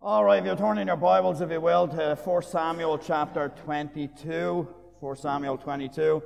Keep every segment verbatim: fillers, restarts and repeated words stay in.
All right, if you'll turn in your Bibles, if you will, to First Samuel chapter twenty-two. First Samuel twenty-two.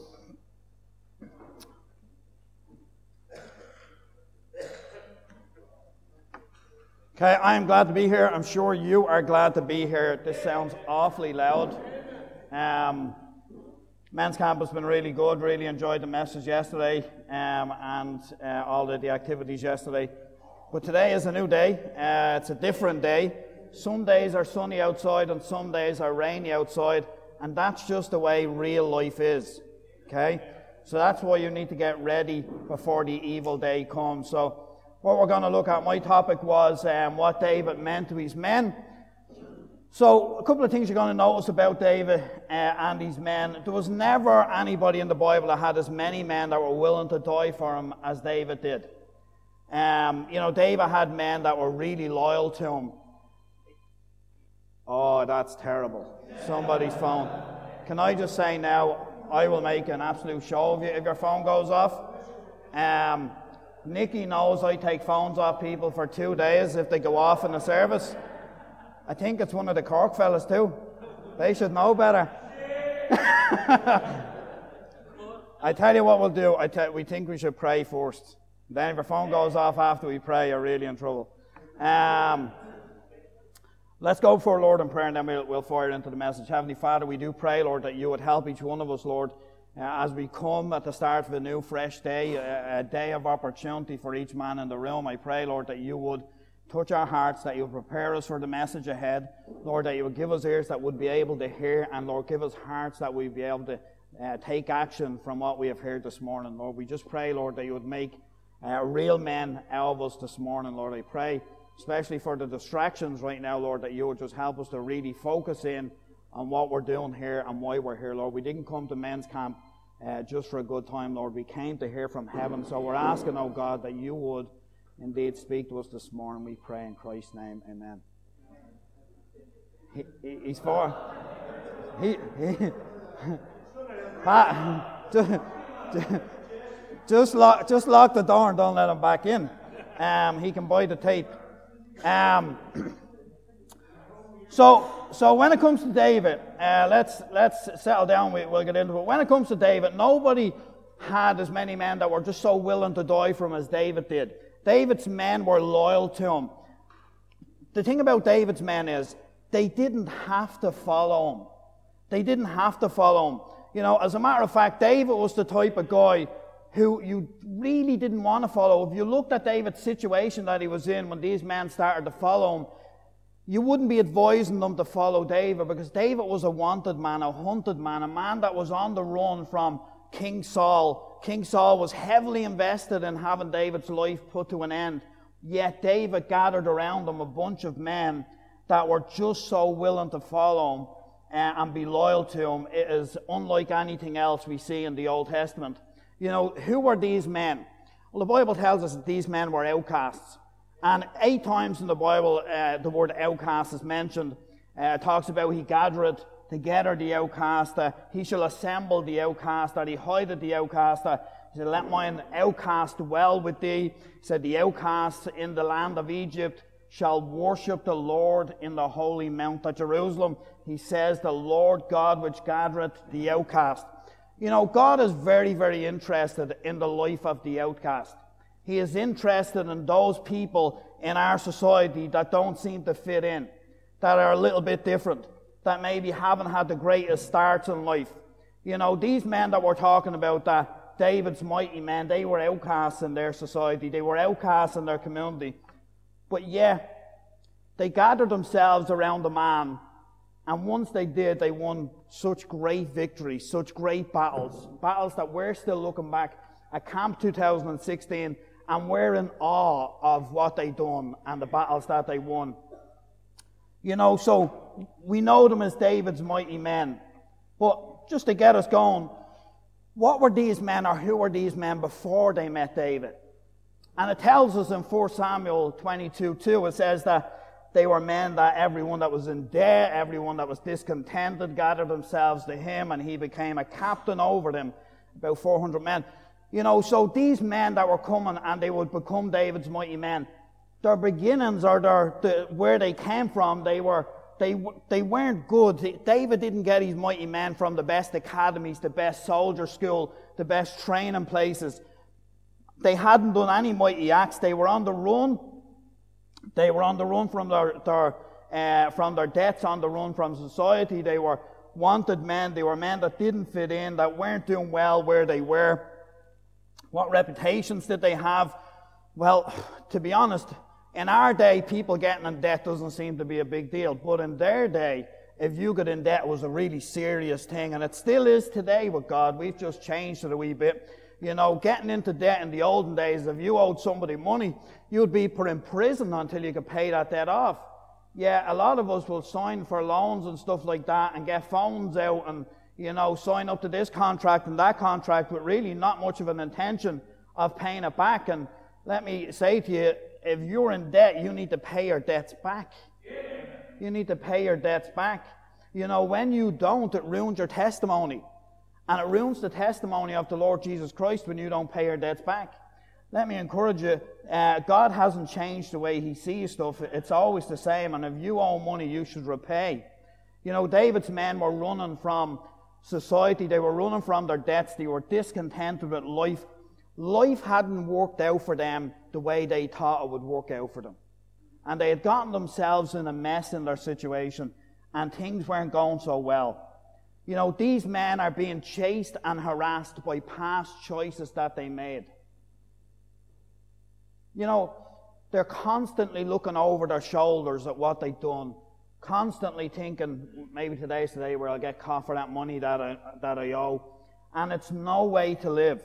Okay, I am glad to be here. I'm sure you are glad to be here. This sounds awfully loud. Um, men's camp has been really good. Really enjoyed the message yesterday um, and uh, all of the activities yesterday. But today is a new day. Uh, it's a different day. Some days are sunny outside and some days are rainy outside. And that's just the way real life is. Okay? So that's why you need to get ready before the evil day comes. So what we're going to look at, my topic was um, what David meant to his men. So a couple of things you're going to notice about David uh, and his men. There was never anybody in the Bible that had as many men that were willing to die for him as David did. Um, you know, David had men that were really loyal to him. Oh, that's terrible. Somebody's phone. Can I just say now, I will make an absolute show of you if your phone goes off. Um, Nikki knows I take phones off people for two days if they go off in the service. I think it's one of the Cork fellas too. They should know better. I tell you what we'll do. I tell, we think we should pray first. Then if your phone goes off after we pray, you're really in trouble. Um, let's go for Lord in prayer, and then we'll, we'll fire into the message. Heavenly Father, we do pray, Lord, that you would help each one of us, Lord, uh, as we come at the start of a new, fresh day, a, a day of opportunity for each man in the room. I pray, Lord, that you would touch our hearts, that you would prepare us for the message ahead. Lord, that you would give us ears that would be able to hear, and Lord, give us hearts that we'd be able to uh, take action from what we have heard this morning. Lord, we just pray, Lord, that you would make Uh, real men out of us this morning, Lord. I pray, especially for the distractions right now, Lord, that you would just help us to really focus in on what we're doing here and why we're here, Lord. We didn't come to men's camp uh, just for a good time, Lord. We came to hear from heaven. So we're asking, oh God, that you would indeed speak to us this morning. We pray in Christ's name. Amen. He, he, he's for... He... he Pat, Just lock, just lock the door and don't let him back in. Um, he can buy the tape. Um, so, so when it comes to David, uh, let's let's settle down. We, we'll get into it. When it comes to David, nobody had as many men that were just so willing to die for him as David did. David's men were loyal to him. The thing about David's men is they didn't have to follow him. They didn't have to follow him. You know, as a matter of fact, David was the type of guy who you really didn't want to follow. If you looked at David's situation that he was in when these men started to follow him, you wouldn't be advising them to follow David, because David was a wanted man, a hunted man, a man that was on the run from King Saul. King Saul was heavily invested in having David's life put to an end, yet David gathered around him a bunch of men that were just so willing to follow him uh, and be loyal to him. It is unlike anything else we see in the Old Testament. You know, who were these men? Well, the Bible tells us that these men were outcasts. And eight times in the Bible, uh, the word outcast is mentioned. Uh, it talks about he gathered together the outcast, uh, he shall assemble the outcast, that he hideth the outcast. Uh, he said, let mine outcast dwell with thee. He said, the outcasts in the land of Egypt shall worship the Lord in the holy mount at Jerusalem. He says, the Lord God which gathereth the outcast. You know, God is very, very interested in the life of the outcast. He is interested in those people in our society that don't seem to fit in, that are a little bit different, that maybe haven't had the greatest starts in life. You know, these men that we're talking about, that David's mighty men, they were outcasts in their society. They were outcasts in their community. But yeah, they gathered themselves around a man. And once they did, they won such great victories, such great battles, battles that we're still looking back at Camp two thousand sixteen, and we're in awe of what they done and the battles that they won. You know, so we know them as David's mighty men. But just to get us going, what were these men, or who were these men before they met David? And it tells us in First Samuel twenty-two two, it says that they were men that everyone that was in debt, everyone that was discontented, gathered themselves to him, and he became a captain over them, about four hundred men. You know, so these men that were coming and they would become David's mighty men, their beginnings or their, the, where they came from, they were they they weren't good. David didn't get his mighty men from the best academies, the best soldier school, the best training places. They hadn't done any mighty acts. They were on the run. They were on the run from their, their uh, from their debts, on the run from society. They were wanted men. They were men that didn't fit in, that weren't doing well where they were. What reputations did they have? Well, to be honest, in our day, people getting in debt doesn't seem to be a big deal. But in their day, if you got in debt, it was a really serious thing. And it still is today with God. We've just changed it a wee bit. You know, getting into debt in the olden days, if you owed somebody money, you'd be put in prison until you could pay that debt off. Yeah, a lot of us will sign for loans and stuff like that and get phones out and, you know, sign up to this contract and that contract with really not much of an intention of paying it back. And let me say to you, if you're in debt, you need to pay your debts back. You need to pay your debts back. You know, when you don't, it ruins your testimony. And it ruins the testimony of the Lord Jesus Christ when you don't pay your debts back. Let me encourage you, uh, God hasn't changed the way He sees stuff. It's always the same. And if you owe money, you should repay. You know, David's men were running from society. They were running from their debts. They were discontented with life. Life hadn't worked out for them the way they thought it would work out for them. And they had gotten themselves in a mess in their situation, and things weren't going so well. You know, these men are being chased and harassed by past choices that they made. You know, they're constantly looking over their shoulders at what they've done, constantly thinking, maybe today's the day where I'll get caught for that money that I, that I owe. And it's no way to live.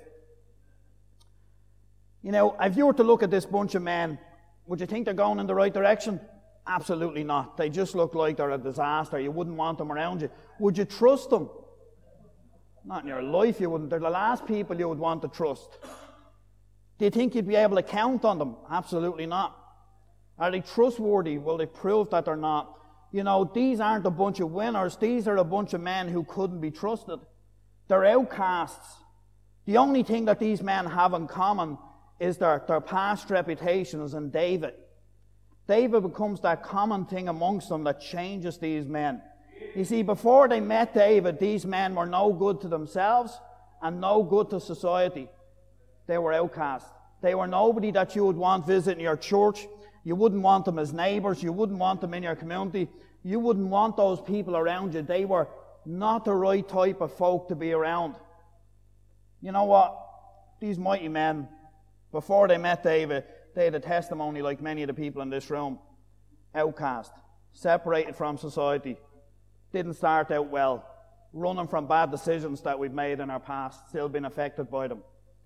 You know, if you were to look at this bunch of men, would you think they're going in the right direction? Absolutely not. They just look like they're a disaster. You wouldn't want them around you. Would you trust them? Not in your life you wouldn't. They're the last people you would want to trust. Do you think you'd be able to count on them? Absolutely not. Are they trustworthy? Well, they prove that they're not. You know, these aren't a bunch of winners. These are a bunch of men who couldn't be trusted. They're outcasts. The only thing that these men have in common is their, their past reputations and David. David becomes that common thing amongst them that changes these men. You see, before they met David, these men were no good to themselves and no good to society. They were outcasts. They were nobody that you would want visiting your church. You wouldn't want them as neighbours. You wouldn't want them in your community. You wouldn't want those people around you. They were not the right type of folk to be around. You know what? These mighty men, before they met David, they had a testimony like many of the people in this room. Outcast, separated from society, didn't start out well, running from bad decisions that we've made in our past, still being affected by them.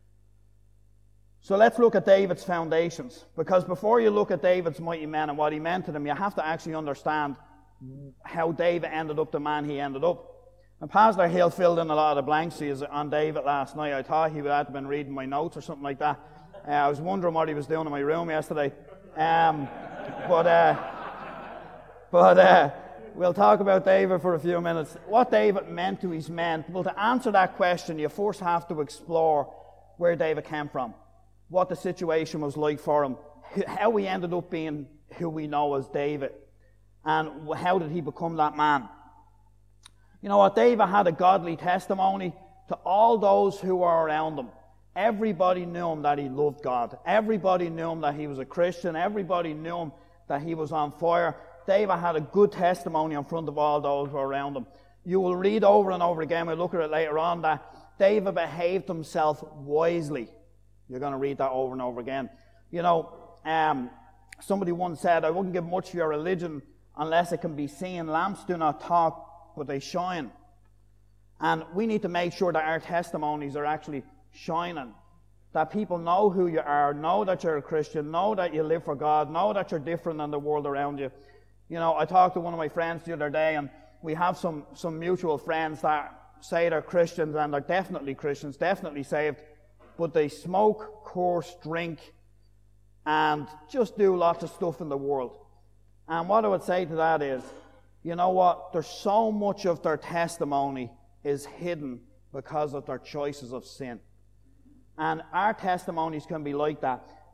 So let's look at David's foundations, because before you look at David's mighty men and what he meant to them, you have to actually understand how David ended up the man he ended up. And Pastor Hill filled in a lot of the blanks on David last night. I thought he would have been reading my notes or something like that. Uh, I was wondering what he was doing in my room yesterday. Um, but uh, but uh, we'll talk about David for a few minutes. What David meant to his men. Well, to answer that question, you first have to explore where David came from, what the situation was like for him, how he ended up being who we know as David, and how did he become that man. You know what? David had a godly testimony to all those who were around him. Everybody knew him that he loved God. Everybody knew him that he was a Christian. Everybody knew him that he was on fire. David had a good testimony in front of all those who were around him. You will read over and over again, we'll look at it later on, that David behaved himself wisely. You're going to read that over and over again. You know, um, somebody once said, I wouldn't give much for your religion unless it can be seen. Lamps do not talk, but they shine. And we need to make sure that our testimonies are actually shining, that people know who you are, know that you're a Christian, know that you live for God, know that you're different than the world around you. You know, I talked to one of my friends the other day, and we have some, some mutual friends that say they're Christians, and they're definitely Christians, definitely saved, but they smoke, curse, drink, and just do lots of stuff in the world. And what I would say to that is, you know what, there's so much of their testimony is hidden because of their choices of sin. And our testimonies can be like that.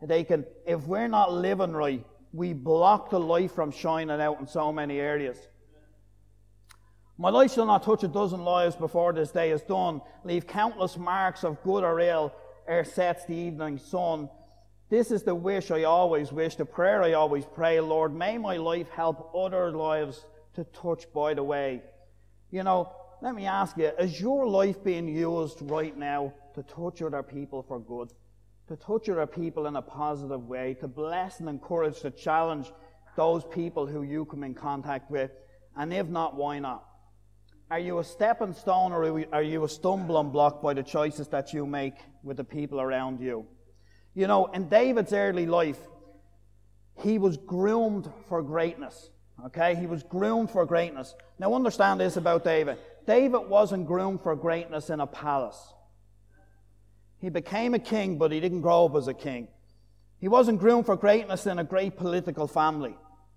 they can, if we're not living right, we block the light from shining out in so many areas. My light shall not touch a dozen lives before this day is done. Leave countless marks of good or ill ere sets the evening sun. This is the wish I always wish, the prayer I always pray. Lord, may my life help other lives to touch by the way. You know, let me ask you, is your life being used right now to touch other people for good? To touch other people in a positive way, to bless and encourage, to challenge those people who you come in contact with? And if not, why not? Are you a stepping stone, or are you a stumbling block by the choices that you make with the people around you? You know, in David's early life, he was groomed for greatness. Okay, he was groomed for greatness. Now understand this about David. David wasn't groomed for greatness in a palace. He became a king, but he didn't grow up as a king. He wasn't groomed for greatness in a great political family.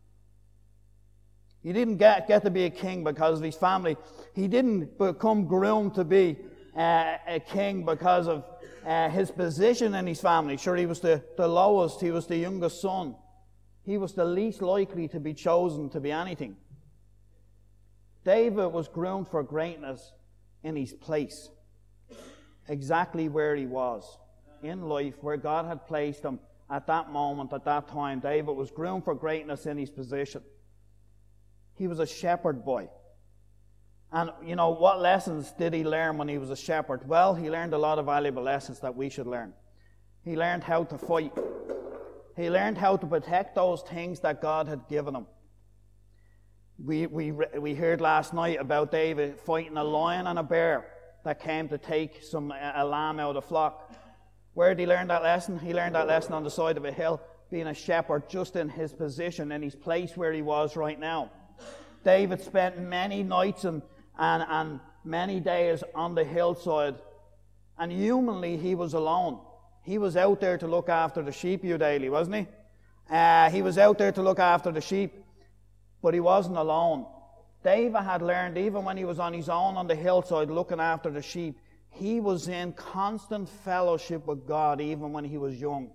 He didn't get, get to be a king because of his family. He didn't become groomed to be uh, a king because of uh, his position in his family. Sure, he was the, the lowest. He was the youngest son. He was the least likely to be chosen to be anything. David was groomed for greatness in his place. Exactly where he was in life, where God had placed him at that moment, at that time. David was groomed for greatness in his position. He was a shepherd boy. And, you know, what lessons did he learn when he was a shepherd? Well, he learned a lot of valuable lessons that we should learn. He learned how to fight. He learned how to protect those things that God had given him. We, we, we heard last night about David fighting a lion and a bear that came to take some a lamb out of the flock. Where did he learn that lesson? He learned that lesson on the side of a hill, being a shepherd, just in his position, in his place where he was right now. David spent many nights and, and, and many days on the hillside, and humanly he was alone. He was out there to look after the sheep, you daily, wasn't he? Uh, he was out there to look after the sheep, but he wasn't alone. David had learned, even when he was on his own on the hillside looking after the sheep, he was in constant fellowship with God even when he was young.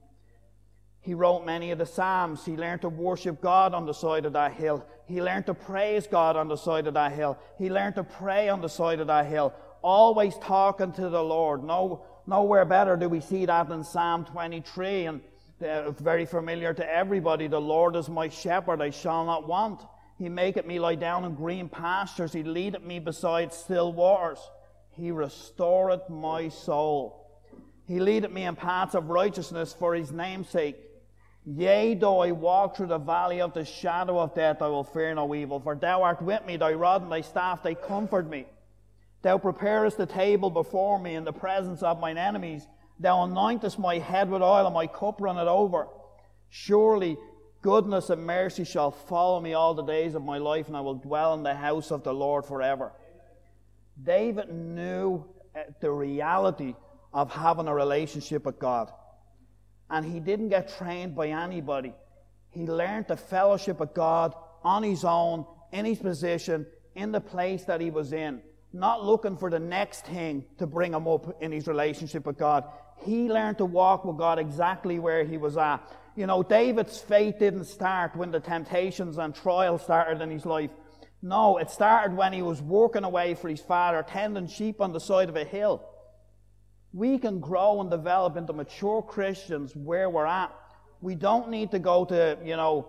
He wrote many of the Psalms. He learned to worship God on the side of that hill. He learned to praise God on the side of that hill. He learned to pray on the side of that hill. Always talking to the Lord. No, nowhere better do we see that than Psalm twenty-three. And uh, very familiar to everybody. The Lord is my shepherd, I shall not want. He maketh me lie down in green pastures. He leadeth me beside still waters. He restoreth my soul. He leadeth me in paths of righteousness for his name's sake. Yea, though I walk through the valley of the shadow of death, I will fear no evil. For thou art with me, thy rod and thy staff, they comfort me. Thou preparest the table before me in the presence of mine enemies. Thou anointest my head with oil, and my cup runneth over. Surely goodness and mercy shall follow me all the days of my life, and I will dwell in the house of the Lord forever. David knew the reality of having a relationship with God. And he didn't get trained by anybody. He learned the fellowship with God on his own, in his position, in the place that he was in. Not looking for the next thing to bring him up in his relationship with God. He learned to walk with God exactly where he was at. You know, David's faith didn't start when the temptations and trials started in his life. No, it started when he was working away for his father, tending sheep on the side of a hill. We can grow and develop into mature Christians where we're at. We don't need to go to, you know,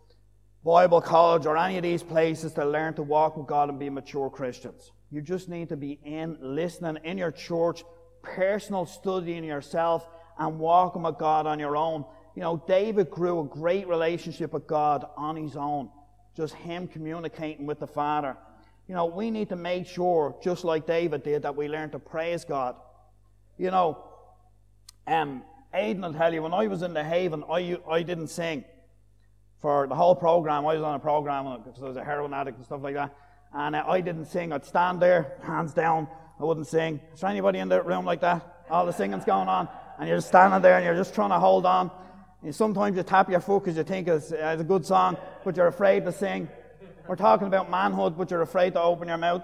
Bible college or any of these places to learn to walk with God and be mature Christians. You just need to be in, listening in your church, personal studying yourself, and walking with God on your own. You know, David grew a great relationship with God on his own. Just him communicating with the Father. You know, we need to make sure, just like David did, that we learn to praise God. You know, um, Aidan will tell you, when I was in the Haven, I, I didn't sing. For the whole program, I was on a program because I was a heroin addict and stuff like that. And uh, I didn't sing. I'd stand there, hands down, I wouldn't sing. Is there anybody in the room like that? All the singing's going on, and you're just standing there and you're just trying to hold on. And sometimes you tap your foot because you think it's, uh, it's a good song, but you're afraid to sing. We're talking about manhood, but you're afraid to open your mouth.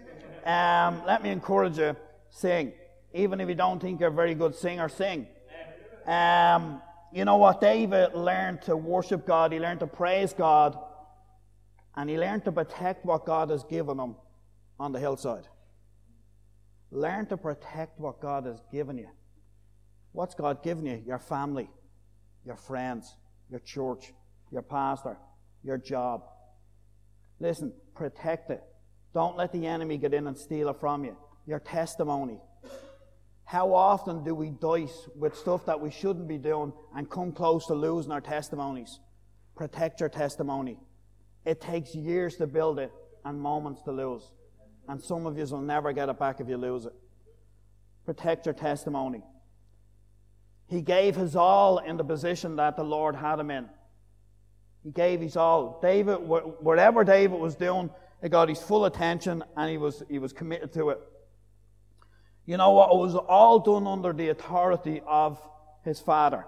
Um, let me encourage you, sing. Even if you don't think you're a very good singer, sing. Um, you know what? David learned to worship God. He learned to praise God. And he learned to protect what God has given him on the hillside. Learn to protect what God has given you. What's God given you? Your family, your friends, your church, your pastor, your job. Listen, protect it. Don't let the enemy get in and steal it from you. Your testimony. How often do we dice with stuff that we shouldn't be doing and come close to losing our testimonies? Protect your testimony. It takes years to build it and moments to lose. And some of you will never get it back if you lose it. Protect your testimony. He gave his all in the position that the Lord had him in. He gave his all. David, whatever David was doing, it got his full attention, and he was he was committed to it. You know what? It was all done under the authority of his father.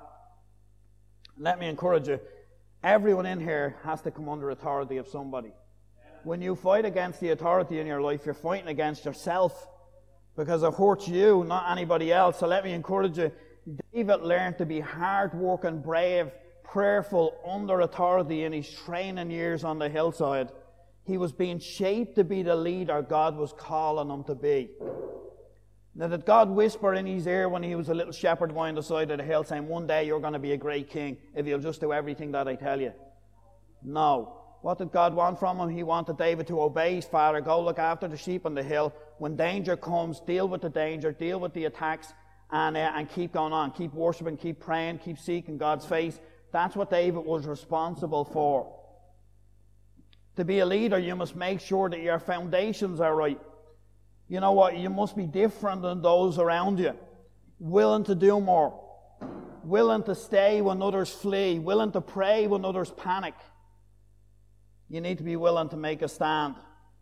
Let me encourage you. Everyone in here has to come under authority of somebody. When you fight against the authority in your life, you're fighting against yourself, because it hurts you, not anybody else. So let me encourage you. David learned to be hard-working, brave, prayerful, under authority in his training years on the hillside. He was being shaped to be the leader God was calling him to be. Now, did God whisper in his ear when he was a little shepherd boy on the side of the hill saying, one day you're going to be a great king if you'll just do everything that I tell you? No. What did God want from him? He wanted David to obey his father, go look after the sheep on the hill. When danger comes, deal with the danger, deal with the attacks, and, uh, and keep going on. Keep worshiping, keep praying, keep seeking God's face. That's what David was responsible for. To be a leader, you must make sure that your foundations are right. You know what? You must be different than those around you. Willing to do more. Willing to stay when others flee. Willing to pray when others panic. You need to be willing to make a stand.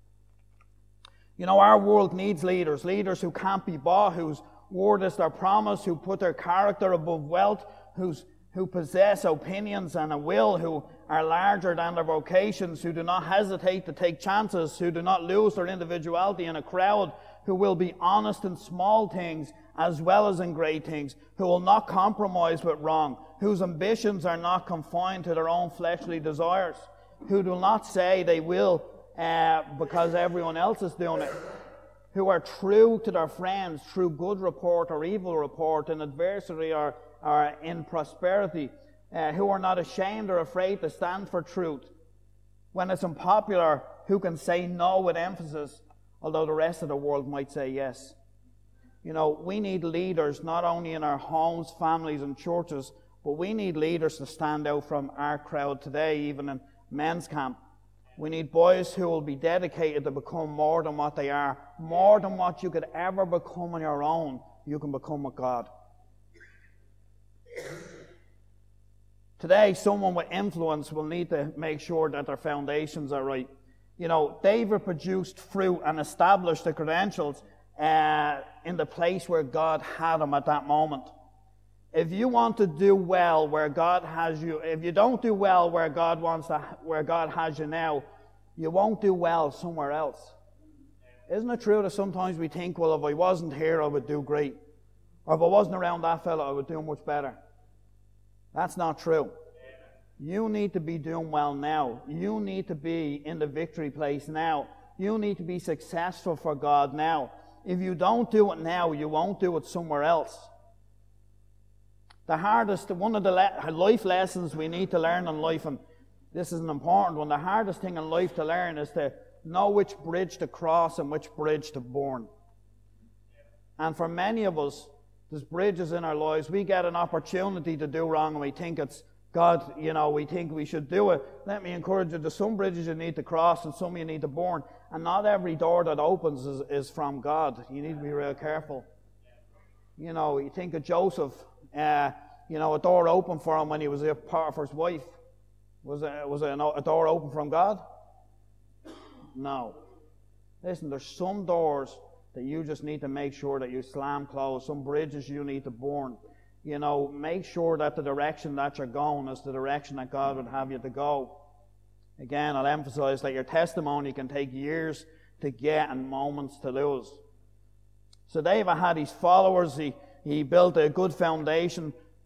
You know, our world needs leaders. Leaders who can't be bought, whose word is their promise, who put their character above wealth, who's, who possess opinions and a will, who are larger than their vocations, who do not hesitate to take chances, who do not lose their individuality in a crowd, who will be honest in small things as well as in great things, who will not compromise with wrong, whose ambitions are not confined to their own fleshly desires, who do not say they will uh, because everyone else is doing it, who are true to their friends through good report or evil report, in adversity or, or in prosperity, uh, who are not ashamed or afraid to stand for truth. When it's unpopular, who can say no with emphasis, although the rest of the world might say yes. You know, we need leaders not only in our homes, families, and churches, but we need leaders to stand out from our crowd today, even in men's camp. We need boys who will be dedicated to become more than what they are, more than what you could ever become on your own. You can become with God. Today, someone with influence will need to make sure that their foundations are right. You know, David produced fruit and established the credentials uh, in the place where God had him at that moment. If you want to do well where God has you, if you don't do well where God wants to, where God has you now, you won't do well somewhere else. Isn't it true that sometimes we think, well, if I wasn't here, I would do great. Or if I wasn't around that fella, I would do much better. That's not true. You need to be doing well now. You need to be in the victory place now. You need to be successful for God now. If you don't do it now, you won't do it somewhere else. The hardest, one of the life lessons we need to learn in life, and this is an important one, the hardest thing in life to learn is to know which bridge to cross and which bridge to burn. And for many of us, there's bridges in our lives. We get an opportunity to do wrong and we think it's God, you know, we think we should do it. Let me encourage you, there's some bridges you need to cross and some you need to burn. And not every door that opens is, is from God. You need to be real careful. You know, you think of Joseph, uh, you know, a door open for him when he was with Potiphar's wife. Was it, was it a door open from God? No. Listen, there's some doors that you just need to make sure that you slam closed. Some bridges you need to burn. You know, make sure that the direction that you're going is the direction that God would have you to go. Again, I'll emphasize that your testimony can take years to get and moments to lose. So David had his followers. He, he built a good foundation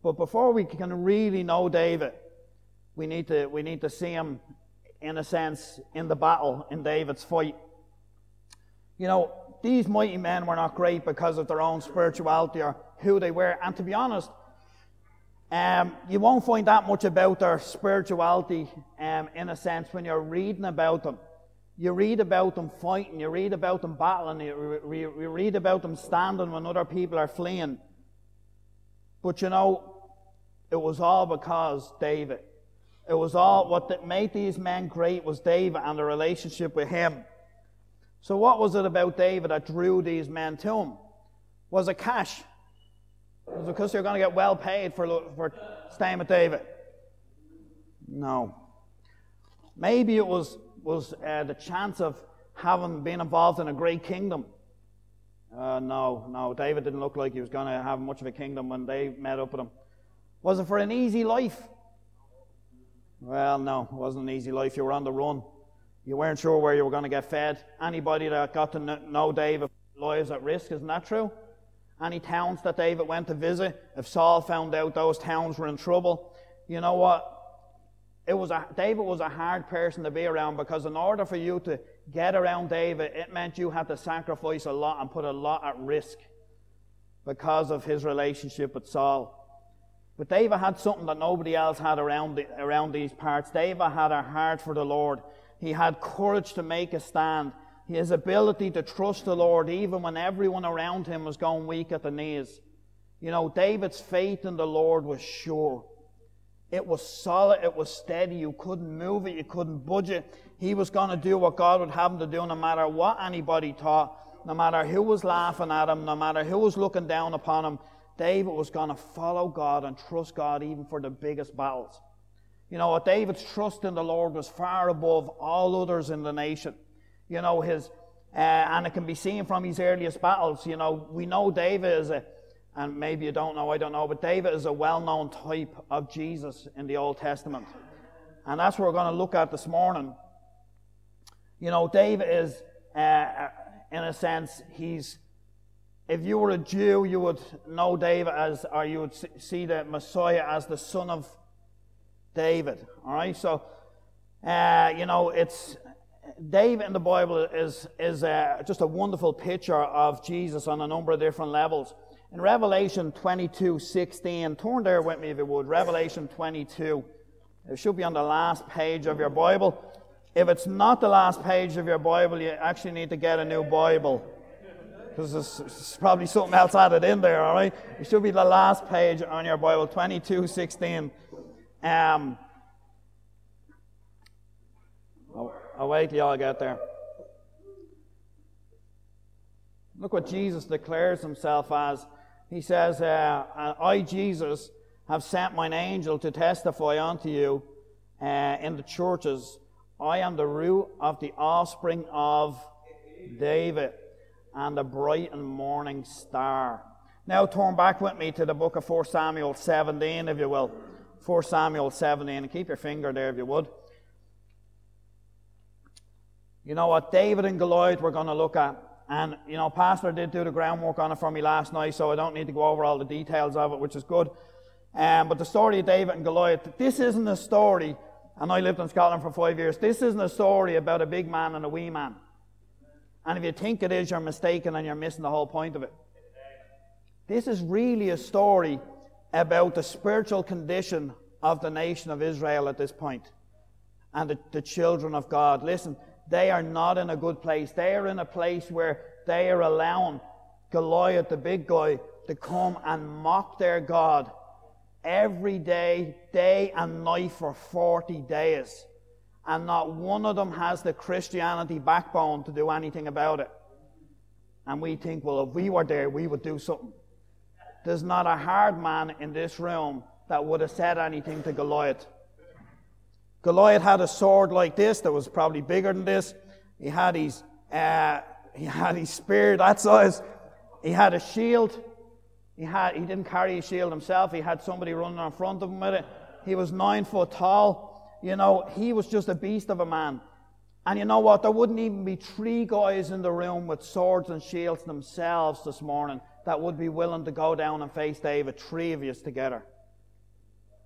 But before we can really know David, we need to we need to see him, in a sense, in the battle, in David's fight. You know, these mighty men were not great because of their own spirituality or who they were. And to be honest, um, you won't find that much about their spirituality, um, in a sense, when you're reading about them. You read about them fighting, you read about them battling, you, re- you read about them standing when other people are fleeing. But you know, it was all because David. It was all, what made these men great was David and the relationship with him. So what was it about David that drew these men to him? Was it cash? Was it because you're going to get well paid for, for staying with David? No. Maybe it was, was uh, the chance of having been involved in a great kingdom. Uh, no, no, David didn't look like he was going to have much of a kingdom when they met up with him. Was it for an easy life? Well, no, it wasn't an easy life. You were on the run. You weren't sure where you were going to get fed. Anybody that got to know David, lives at risk, isn't that true? Any towns that David went to visit, if Saul found out those towns were in trouble, you know what? It was a, David was a hard person to be around, because in order for you to get around David, it meant you had to sacrifice a lot and put a lot at risk because of his relationship with Saul. But David had something that nobody else had around the, around these parts. David had a heart for the Lord. He had courage to make a stand. His ability to trust the Lord even when everyone around him was going weak at the knees. You know, David's faith in the Lord was sure. It was solid, it was steady. You couldn't move it, you couldn't budge it. He was going to do what God would have him to do, no matter what anybody thought, no matter who was laughing at him, no matter who was looking down upon him. David was going to follow God and trust God even for the biggest battles. You know, David's trust in the Lord was far above all others in the nation. You know, his, uh, and it can be seen from his earliest battles. You know, we know David is a, and maybe you don't know, I don't know, but David is a well-known type of Jesus in the Old Testament. And that's what we're going to look at this morning. You know, David is, uh, in a sense, he's, if you were a Jew, you would know David as, or you would see the Messiah as the son of David. All right, so, uh, you know, it's, David in the Bible is, is uh, just a wonderful picture of Jesus on a number of different levels. In Revelation twenty-two sixteen, turn there with me if you would, Revelation twenty-two. It should be on the last page of your Bible. If it's not the last page of your Bible, you actually need to get a new Bible, because there's, there's probably something else added in there, all right? It should be the last page on your Bible, twenty-two sixteen. Um, I'll, I'll wait till y'all get there. Look what Jesus declares himself as. He says, uh, I, Jesus, have sent mine angel to testify unto you uh, in the churches. I am the root of the offspring of David and the bright and morning star. Now turn back with me to the book of First Samuel seventeen, if you will. First Samuel seventeen, and keep your finger there if you would. You know what, David and Goliath we're going to look at. And, you know, Pastor did do the groundwork on it for me last night, so I don't need to go over all the details of it, which is good. Um, but the story of David and Goliath, this isn't a story, and I lived in Scotland for five years, this isn't a story about a big man and a wee man. And if you think it is, you're mistaken and you're missing the whole point of it. This is really a story about the spiritual condition of the nation of Israel at this point, and the, the children of God. Listen, they are not in a good place. They are in a place where they are allowing Goliath, the big guy, to come and mock their God every day, day and night for forty days. And not one of them has the Christianity backbone to do anything about it. And we think, well, if we were there, we would do something. There's not a hard man in this room that would have said anything to Goliath. Goliath had a sword like this that was probably bigger than this. He had his, uh, he had his spear that size. He had a shield. He had, he didn't carry his shield himself. He had somebody running in front of him with it. He was nine foot tall. You know, he was just a beast of a man. And you know what? There wouldn't even be three guys in the room with swords and shields themselves this morning that would be willing to go down and face David, three of you together.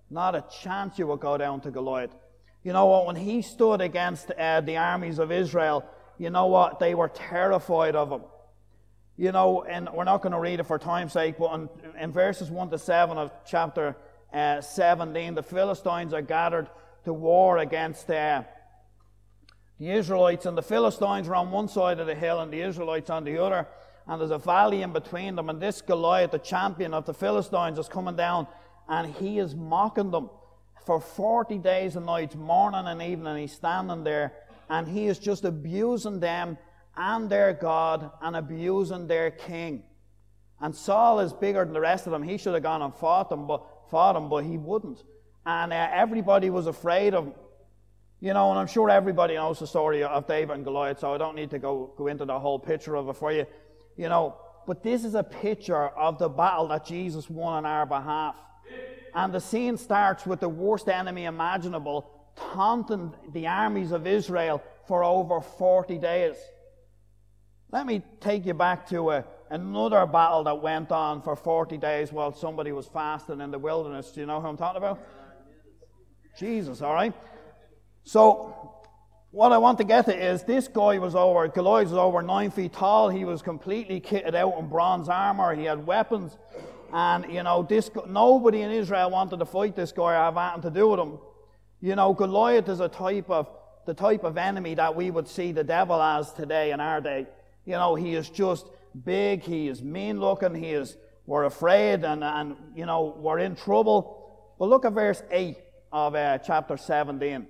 Not a chance you would go down to Goliath. You know what? When he stood against uh, the armies of Israel, you know what? They were terrified of him. You know, and we're not going to read it for time's sake, but in, in verses one to seven of chapter uh, seventeen, the Philistines are gathered to war against uh, the Israelites, and the Philistines are on one side of the hill and the Israelites on the other, and there's a valley in between them, and this Goliath, the champion of the Philistines, is coming down, and he is mocking them for forty days and nights, morning and evening. He's standing there, and he is just abusing them and their God and abusing their king. And Saul is bigger than the rest of them. He should have gone and fought them, but fought him, but he wouldn't. And uh, everybody was afraid of him. You know, and I'm sure everybody knows the story of David and Goliath, so I don't need to go, go into the whole picture of it for you. You know, but this is a picture of the battle that Jesus won on our behalf. And the scene starts with the worst enemy imaginable taunting the armies of Israel for over forty days. Let me take you back to a, another battle that went on for forty days while somebody was fasting in the wilderness. Do you know who I'm talking about? Jesus, all right? So, what I want to get to is this guy was over, Goliath was over nine feet tall. He was completely kitted out in bronze armor. He had weapons. And, you know, this nobody in Israel wanted to fight this guy or have anything to do with him. You know, Goliath is a type of, the type of enemy that we would see the devil as today in our day. You know, he is just big, he is mean looking, he is, we're afraid and, and you know, we're in trouble. But look at verse eight of uh, chapter seventeen.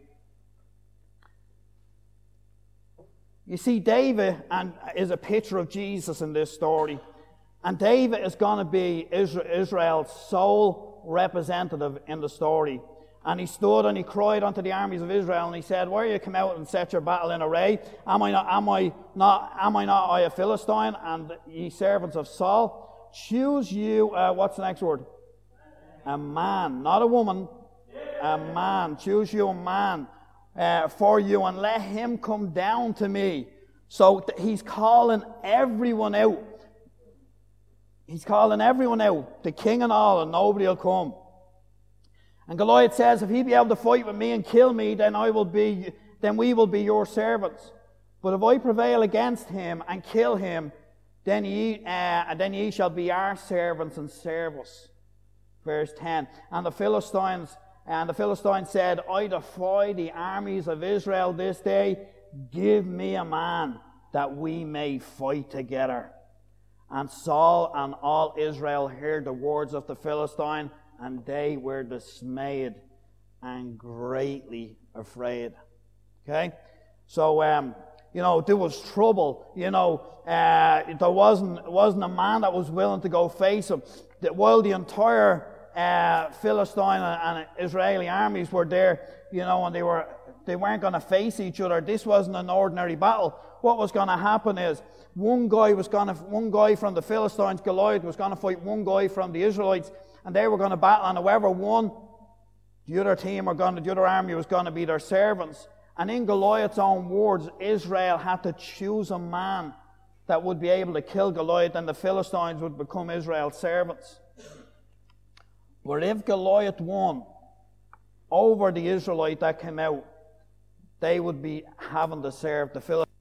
You see, David and, is a picture of Jesus in this story. And David is going to be Israel's sole representative in the story. And he stood and he cried unto the armies of Israel, and he said, "Where you come out and set your battle in array? Am I not, am I not, am I not I a Philistine, and ye servants of Saul? Choose you," uh, what's the next word? A man, not a woman, a man. Choose you a man uh, for you, and let him come down to me. So th- he's calling everyone out. He's calling everyone out, the king and all, and nobody will come. And Goliath says, "If he be able to fight with me and kill me, then I will be, then we will be your servants. But if I prevail against him and kill him, then ye, uh, then ye shall be our servants and serve us." Verse ten. And the Philistines, and the Philistines said, "I defy the armies of Israel this day. Give me a man that we may fight together." And Saul and all Israel heard the words of the Philistine, and they were dismayed and greatly afraid. Okay? So, um, you know, there was trouble. You know, uh, there wasn't, wasn't a man that was willing to go face him. That while the entire uh, Philistine and, and Israeli armies were there, you know, and they, were, they weren't going to face each other. This wasn't an ordinary battle. What was going to happen is, one guy was going to, one guy from the Philistines, Goliath, was going to fight one guy from the Israelites, and they were going to battle, and whoever won, the other team or going to, the other army was going to be their servants. And in Goliath's own words, Israel had to choose a man that would be able to kill Goliath, and the Philistines would become Israel's servants. But if Goliath won over the Israelite that came out, they would be having to serve the Philistines.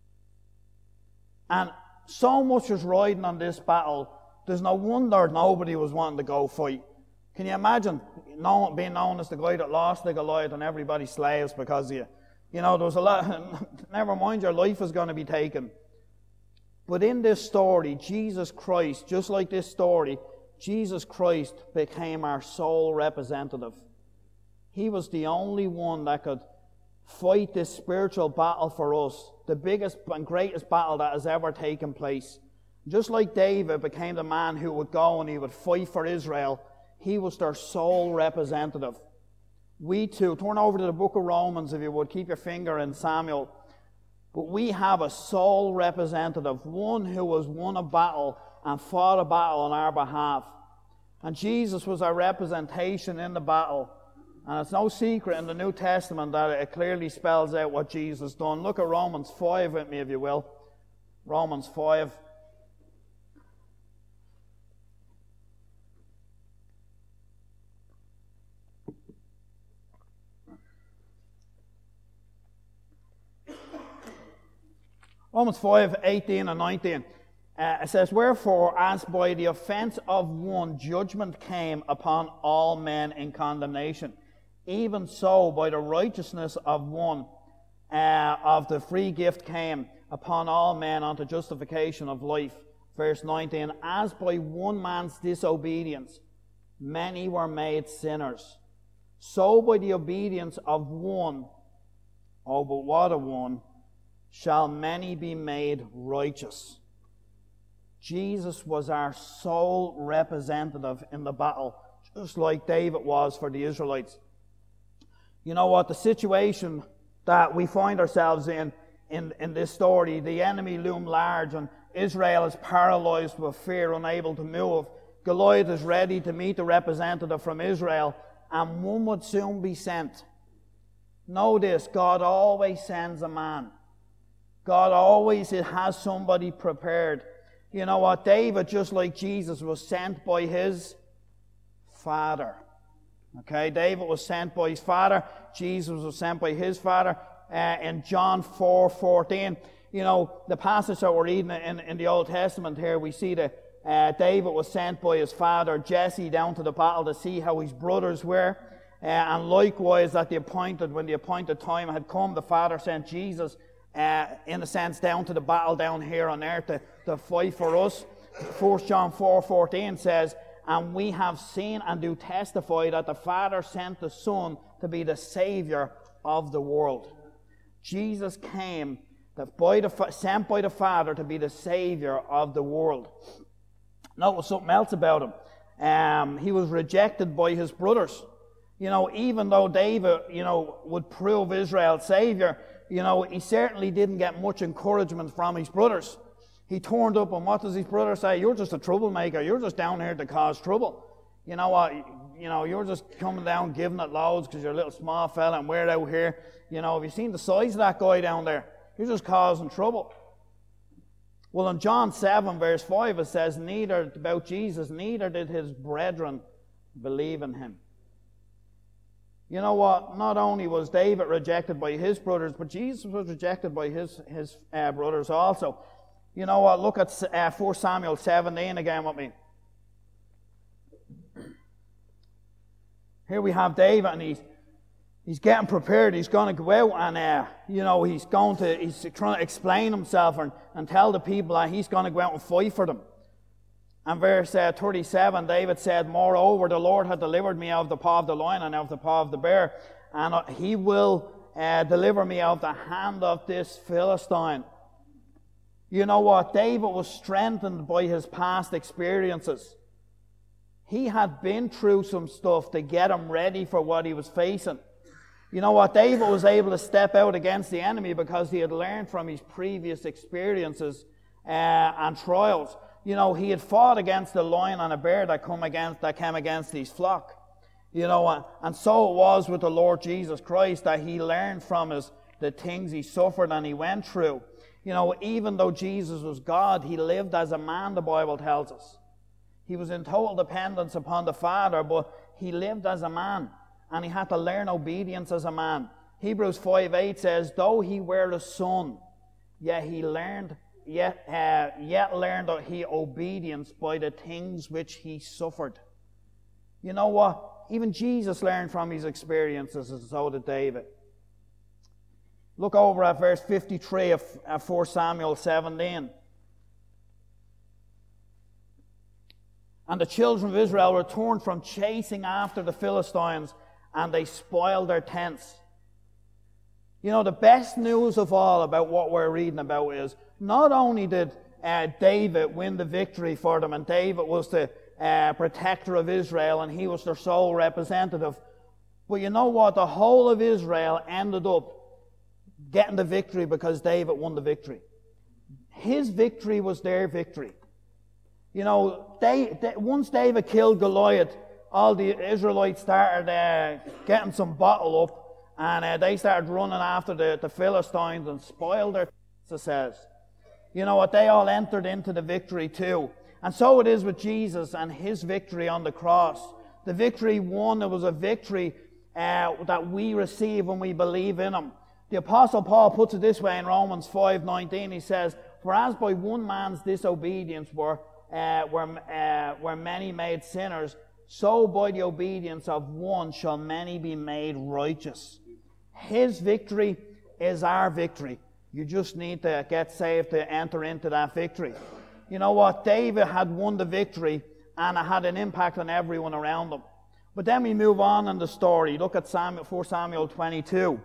And so much was riding on this battle, there's no wonder nobody was wanting to go fight. Can you imagine known, being known as the guy that lost the Goliath and everybody slaves because of you? You know, there was a lot, never mind your life is going to be taken. But in this story, Jesus Christ, just like this story, Jesus Christ became our sole representative. He was the only one that could fight this spiritual battle for us, the biggest and greatest battle that has ever taken place. Just like David became the man who would go and he would fight for Israel, he was their sole representative. We too, turn over to the book of Romans if you would, keep your finger in Samuel. But we have a sole representative, one who has won a battle and fought a battle on our behalf. And Jesus was our representation in the battle. And it's no secret in the New Testament that it clearly spells out what Jesus done. Look at Romans five with me, if you will. Romans five. Romans five, eighteen and nineteen. Uh, it says, wherefore, as by the offense of one judgment came upon all men in condemnation, even so by the righteousness of one uh, of the free gift came upon all men unto justification of life. Verse nineteen, as by one man's disobedience many were made sinners, so by the obedience of one, oh but what a one, shall many be made righteous. Jesus was our sole representative in the battle, just like David was for the Israelites. You know what? The situation that we find ourselves in, in, in this story, the enemy loom large and Israel is paralyzed with fear, unable to move. Goliath is ready to meet the representative from Israel, and one would soon be sent. Know this, God always sends a man. God always has somebody prepared. You know what? David, just like Jesus, was sent by his father. Okay, David was sent by his father. Jesus was sent by his father. Uh, in John four fourteen, you know, the passage that we're reading in, in the Old Testament here, we see that uh, David was sent by his father Jesse down to the battle to see how his brothers were. Uh, and likewise, at the appointed, when the appointed time had come, the father sent Jesus, uh, in a sense, down to the battle down here on earth to, to fight for us. First John four fourteen says, and we have seen and do testify that the Father sent the Son to be the Savior of the world. Jesus came that by the, sent by the Father to be the Savior of the world. Notice something else about him. Um, he was rejected by his brothers. You know, even though David, you know, would prove Israel's Savior, you know, he certainly didn't get much encouragement from his brothers. He turned up, and what does his brother say? You're just a troublemaker. You're just down here to cause trouble. You know what? You know, you're just coming down giving it loads because you're a little small fella and we're out here. You know, have you seen the size of that guy down there? You're just causing trouble. Well, in John seven, verse five, it says, neither, about Jesus, neither did his brethren believe in him. You know what? Not only was David rejected by his brothers, but Jesus was rejected by his, his uh, brothers also. You know what? Look at uh, First Samuel seventeen again with me. Here we have David, and he's he's getting prepared. He's going to go out, and uh, you know he's going to he's trying to explain himself and, and tell the people that he's going to go out and fight for them. And verse uh, thirty-seven, David said, moreover, the Lord hath delivered me out of the paw of the lion and out of the paw of the bear, and uh, he will uh, deliver me out of the hand of this Philistine. You know what? David was strengthened by his past experiences. He had been through some stuff to get him ready for what he was facing. You know what? David was able to step out against the enemy because he had learned from his previous experiences uh, and trials. You know, he had fought against the lion and a bear that come against that came against his flock. You know, and so it was with the Lord Jesus Christ that he learned from his the things he suffered and he went through. You know, even though Jesus was God, he lived as a man, the Bible tells us. He was in total dependence upon the Father, but he lived as a man, and he had to learn obedience as a man. Hebrews five eight says, though he were a son, yet he learned, yet, uh, yet learned he obedience by the things which he suffered. You know what? Even Jesus learned from his experiences, and so did David. Look over at verse fifty-three of First Samuel seventeen. And the children of Israel returned from chasing after the Philistines, and they spoiled their tents. You know, the best news of all about what we're reading about is, not only did uh, David win the victory for them, and David was the uh, protector of Israel, and he was their sole representative, but you know what? The whole of Israel ended up getting the victory because David won the victory. His victory was their victory. You know, they, they, once David killed Goliath, all the Israelites started uh, getting some bottle up, and uh, they started running after the, the Philistines and spoiled their tents, it says. You know what? They all entered into the victory too. And so it is with Jesus and his victory on the cross. The victory won, it was a victory uh, that we receive when we believe in him. The Apostle Paul puts it this way in Romans five nineteen. He says, "For as by one man's disobedience were, uh, were, uh, were many made sinners, so by the obedience of one shall many be made righteous." His victory is our victory. You just need to get saved to enter into that victory. You know what? David had won the victory, and it had an impact on everyone around him. But then we move on in the story. Look at Samuel, First Samuel twenty-two.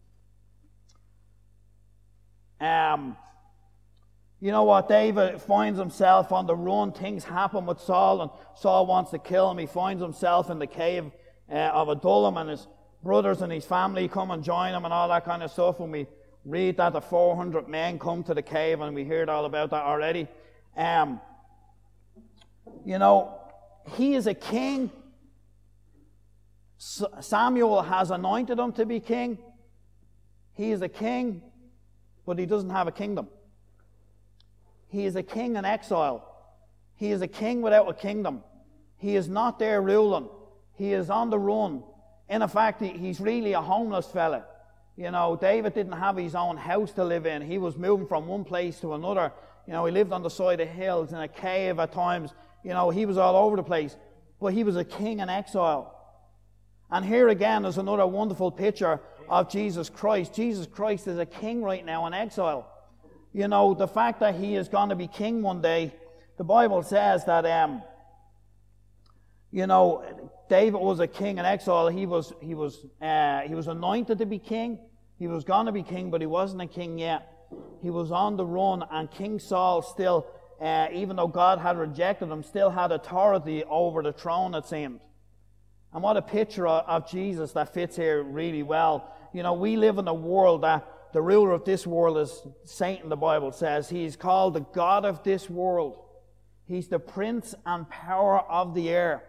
Um, you know what? David finds himself on the run. Things happen with Saul, and Saul wants to kill him. He finds himself in the cave uh, of Adullam, and his brothers and his family come and join him and all that kind of stuff. And we read that the four hundred men come to the cave, and we heard all about that already. Um, you know, he is a king. Samuel has anointed him to be king. He is a king, but he doesn't have a kingdom. He is a king in exile. He is a king without a kingdom. He is not there ruling. He is on the run. In fact, he's really a homeless fella. You know, David didn't have his own house to live in. He was moving from one place to another. You know, he lived on the side of hills, in a cave at times. You know, he was all over the place. But he was a king in exile. And here again is another wonderful picture of Jesus Christ. Jesus Christ is a king right now in exile. You know, the fact that he is going to be king one day, the Bible says that, um, you know, David was a king in exile. He was, he was, uh, he was anointed to be king. He was going to be king, but he wasn't a king yet. He was on the run, and King Saul still, uh, even though God had rejected him, still had authority over the throne, it seemed. And what a picture of Jesus that fits here really well. You know, we live in a world that the ruler of this world is Satan, the Bible says. He's called the God of this world. He's the prince and power of the air.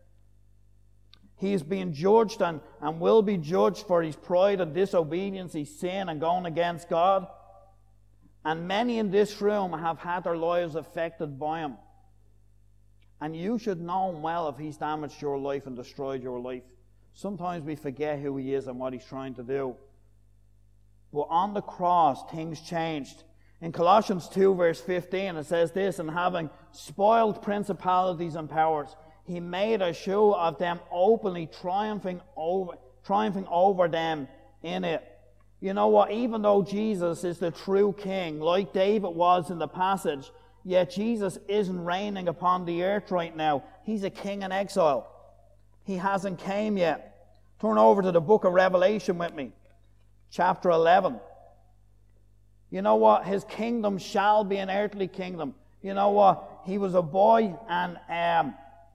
He is being judged and, and will be judged for his pride and disobedience, his sin and going against God. And many in this room have had their lives affected by him. And you should know him well if he's damaged your life and destroyed your life. Sometimes we forget who he is and what he's trying to do. But on the cross, things changed. In Colossians two, verse fifteen, it says this, "And having spoiled principalities and powers, he made a show of them openly, triumphing over, triumphing over them in it." You know what? Even though Jesus is the true king, like David was in the passage, yet Jesus isn't reigning upon the earth right now. He's a king in exile. He hasn't came yet. Turn over to the book of Revelation with me. Chapter eleven. You know what? His kingdom shall be an earthly kingdom. You know what? He was a boy, and um,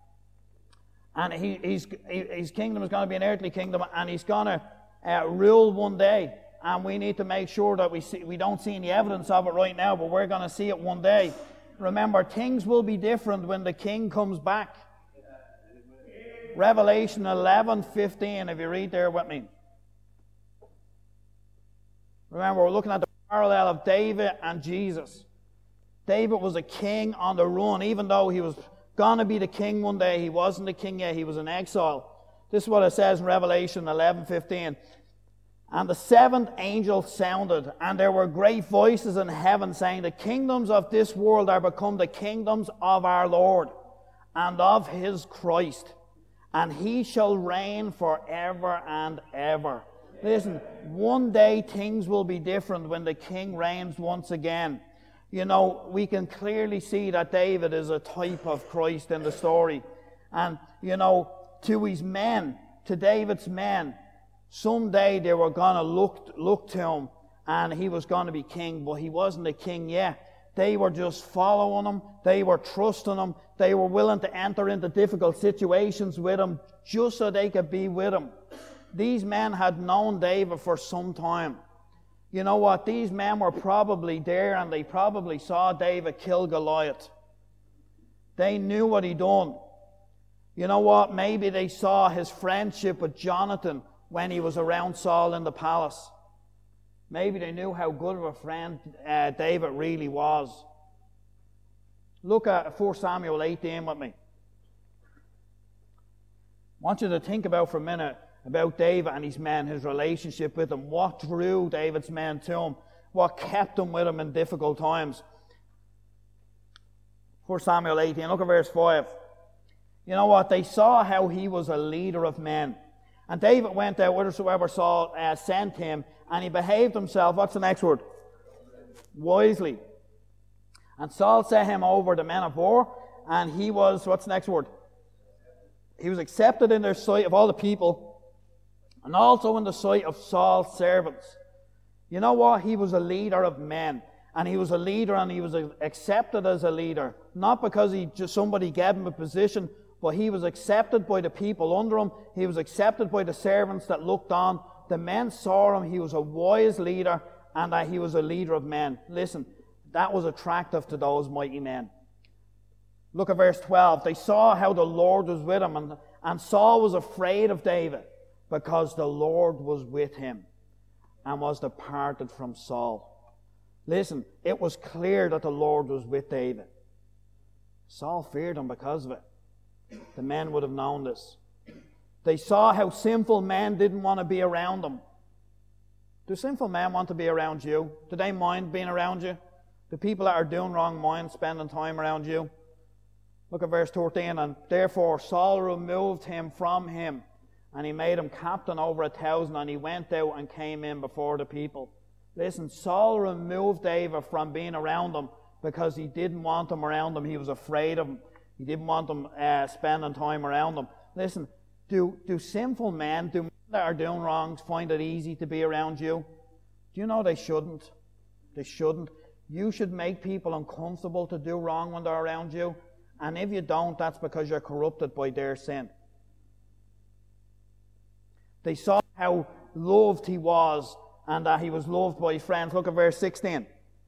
and he, he's, he, his kingdom is going to be an earthly kingdom, and he's going to uh, rule one day. And we need to make sure that we see, we don't see any evidence of it right now, but we're going to see it one day. Remember, things will be different when the king comes back. Revelation eleven fifteen, if you read there with me. Remember, we're looking at the parallel of David and Jesus. David was a king on the run. Even though he was going to be the king one day, he wasn't the king yet. He was in exile. This is what it says in Revelation eleven fifteen. "And the seventh angel sounded, and there were great voices in heaven saying, The kingdoms of this world are become the kingdoms of our Lord and of his Christ, and he shall reign forever and ever." Listen, one day things will be different when the king reigns once again. You know, we can clearly see that David is a type of Christ in the story. And, you know, to his men, to David's men, someday they were going to look, look to him, and he was going to be king, but he wasn't a king yet. They were just following him. They were trusting him. They were willing to enter into difficult situations with him just so they could be with him. These men had known David for some time. You know what? These men were probably there, and they probably saw David kill Goliath. They knew what he done. You know what? Maybe they saw his friendship with Jonathan when he was around Saul in the palace. Maybe they knew how good of a friend uh, David really was. Look at First Samuel eighteen with me. I want you to think about for a minute about David and his men, his relationship with them, what drew David's men to him, what kept them with him in difficult times. First Samuel eighteen, look at verse five. You know what? They saw how he was a leader of men. And David went out whithersoever Saul uh, sent him, and he behaved himself, what's the next word? Wisely. And Saul set him over the men of war, and he was, what's the next word? He was accepted in their sight of all the people, and also in the sight of Saul's servants. You know what? He was a leader of men, and he was a leader, and he was accepted as a leader, not because he just somebody gave him a position, but he was accepted by the people under him. He was accepted by the servants that looked on. The men saw him. He was a wise leader, and that he was a leader of men. Listen, that was attractive to those mighty men. Look at verse twelve. They saw how the Lord was with him, and, and Saul was afraid of David, because the Lord was with him and was departed from Saul. Listen, it was clear that the Lord was with David. Saul feared him because of it. The men would have known this. They saw how sinful men didn't want to be around them. Do sinful men want to be around you? Do they mind being around you? Do people that are doing wrong mind spending time around you? Look at verse thirteen. And therefore Saul removed him from him, and he made him captain over a thousand, and he went out and came in before the people. Listen, Saul removed David from being around him because he didn't want him around him. He was afraid of him. He didn't want them uh, spending time around them. Listen, do, do sinful men, do men that are doing wrongs, find it easy to be around you? Do you know they shouldn't? They shouldn't. You should make people uncomfortable to do wrong when they're around you. And if you don't, that's because you're corrupted by their sin. They saw how loved he was, and that he was loved by his friends. Look at verse sixteen.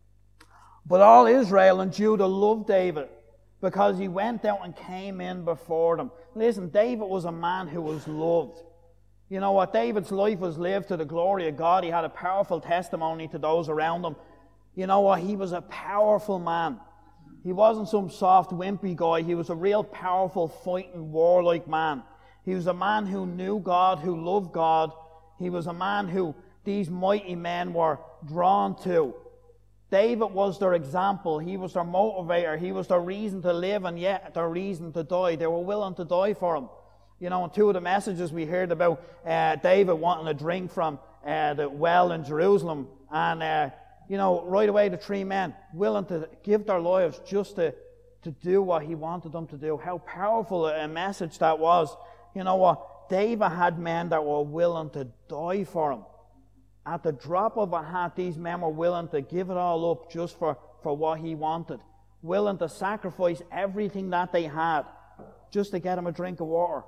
But all Israel and Judah loved David, because he went out and came in before them. Listen, David was a man who was loved. You know what? David's life was lived to the glory of God. He had a powerful testimony to those around him. You know what? He was a powerful man. He wasn't some soft, wimpy guy. He was a real powerful, fighting, warlike man. He was a man who knew God, who loved God. He was a man who these mighty men were drawn to. David was their example. He was their motivator. He was their reason to live, and yet their reason to die. They were willing to die for him. You know, in two of the messages we heard about uh, David wanting a drink from uh, the well in Jerusalem. And, uh, you know, right away the three men willing to give their lives just to, to do what he wanted them to do. How powerful a message that was. You know what? David had men that were willing to die for him. At the drop of a hat, these men were willing to give it all up just for, for what he wanted. Willing to sacrifice everything that they had just to get him a drink of water.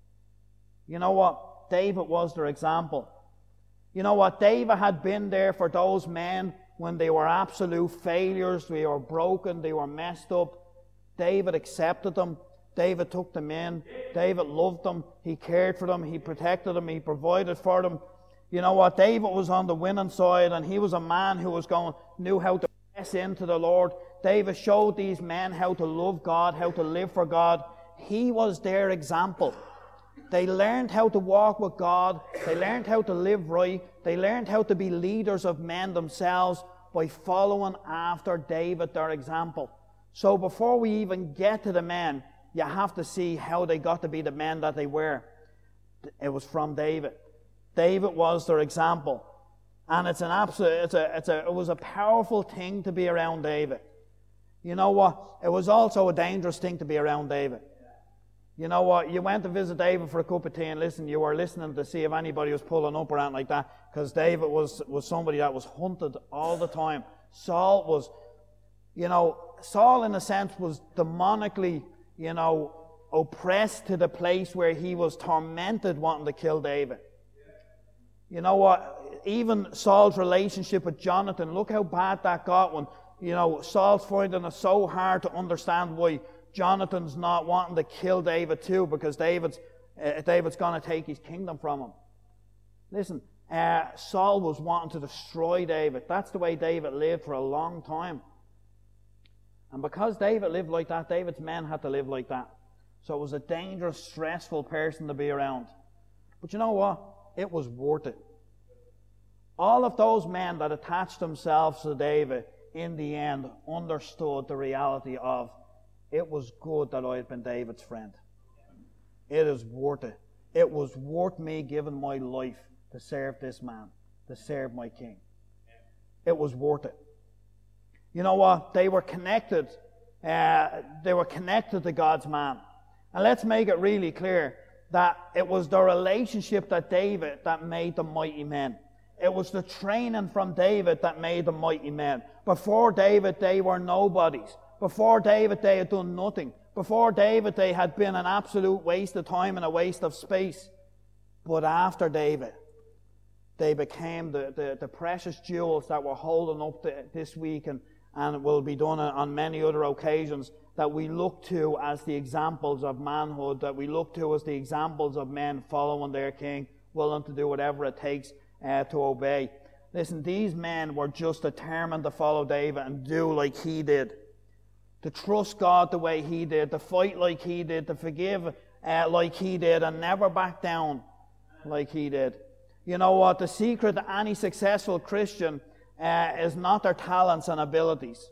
You know what? David was their example. You know what? David had been there for those men when they were absolute failures. They were broken. They were messed up. David accepted them. David took them in. David loved them. He cared for them. He protected them. He provided for them. You know what? David was on the winning side, and he was a man who was going, knew how to press into the Lord. David showed these men how to love God, how to live for God. He was their example. They learned how to walk with God. They learned how to live right. They learned how to be leaders of men themselves by following after David, their example. So before we even get to the men, you have to see how they got to be the men that they were. It was from David. David was their example. And it's an absolute, it's a, it's a, it was a powerful thing to be around David. You know what? It was also a dangerous thing to be around David. You know what? You went to visit David for a cup of tea, and listen, you were listening to see if anybody was pulling up or anything like that, because David was, was somebody that was hunted all the time. Saul was, you know, Saul in a sense was demonically, you know, oppressed to the place where he was tormented wanting to kill David. You know what? Even Saul's relationship with Jonathan, look how bad that got when, you know, Saul's finding it so hard to understand why Jonathan's not wanting to kill David too, because David's, uh, David's going to take his kingdom from him. Listen, uh, Saul was wanting to destroy David. That's the way David lived for a long time. And because David lived like that, David's men had to live like that. So it was a dangerous, stressful person to be around. But you know what? It was worth it. All of those men that attached themselves to David, in the end, understood the reality of, it was good that I had been David's friend. It is worth it. It was worth me giving my life to serve this man, to serve my king. It was worth it. You know what? They were connected. Uh, they were connected to God's man. And let's make it really clear that it was the relationship that David that made them mighty men. It was the training from David that made them mighty men. Before David, they were nobodies. Before David, they had done nothing. Before David, they had been an absolute waste of time and a waste of space. But after David, they became the, the, the precious jewels that we're holding up to this week, and, and will be done on many other occasions, that we look to as the examples of manhood, that we look to as the examples of men following their king, willing to do whatever it takes uh, to obey. Listen, these men were just determined to follow David and do like he did, to trust God the way he did, to fight like he did, to forgive uh, like he did, and never back down like he did. You know what? The secret to any successful Christian uh, is not their talents and abilities.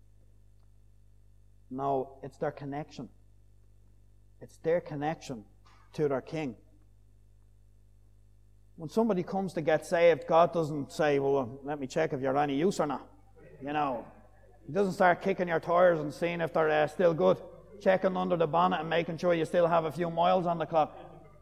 No, it's their connection. It's their connection to their king. When somebody comes to get saved, God doesn't say, well, let me check if you're any use or not. You know, He doesn't start kicking your tires and seeing if they're uh, still good, checking under the bonnet and making sure you still have a few miles on the clock.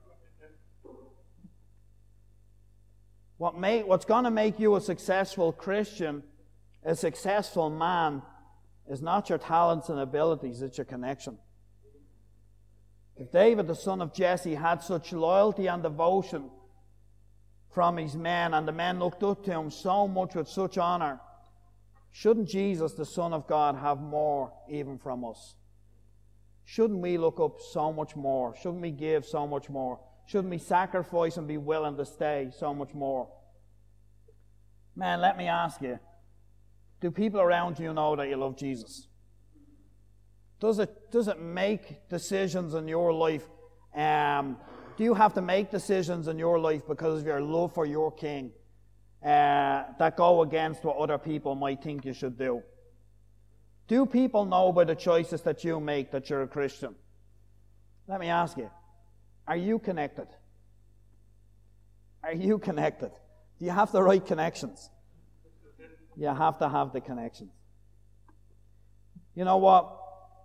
What make, what's going to make you a successful Christian, a successful man, is not your talents and abilities, it's your connection. If David, the son of Jesse, had such loyalty and devotion from his men, and the men looked up to him so much with such honor, shouldn't Jesus, the Son of God, have more even from us? Shouldn't we look up so much more? Shouldn't we give so much more? Shouldn't we sacrifice and be willing to stay so much more? Man, let me ask you, do people around you know that you love Jesus? Does it, does it make decisions in your life? Um, do you have to make decisions in your life because of your love for your King uh, that go against what other people might think you should do? Do people know by the choices that you make that you're a Christian? Let me ask you, are you connected? Are you connected? Do you have the right connections? You have to have the connections. You know what?